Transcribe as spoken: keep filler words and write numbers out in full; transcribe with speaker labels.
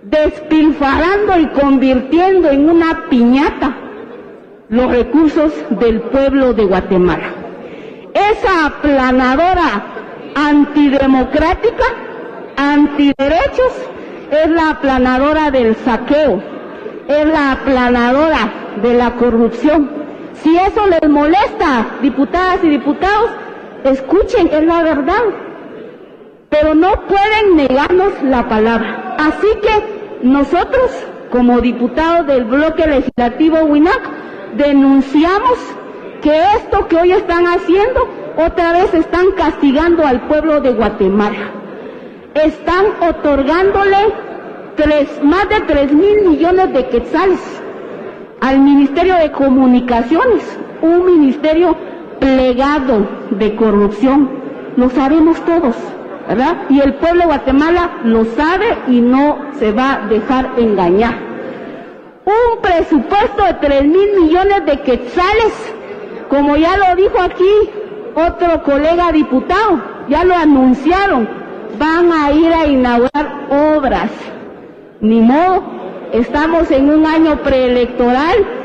Speaker 1: despilfarrando y convirtiendo en una piñata los recursos del pueblo de Guatemala. Esa aplanadora antidemocrática, antiderechos, es la aplanadora del saqueo, es la aplanadora de la corrupción. Si eso les molesta, diputadas y diputados, escuchen, es la verdad, pero no pueden negarnos la palabra. Así que nosotros, como diputados del bloque legislativo WINAC, denunciamos que esto que hoy están haciendo, otra vez están castigando al pueblo de Guatemala. Están otorgándole tres, más de tres mil millones de quetzales al Ministerio de Comunicaciones, un ministerio plegado de corrupción. Lo sabemos todos, ¿verdad? Y el pueblo de Guatemala lo sabe y no se va a dejar engañar. Un presupuesto de tres mil millones de quetzales, como ya lo dijo aquí otro colega diputado, ya lo anunciaron, van a ir a inaugurar obras. Ni modo, estamos en un año preelectoral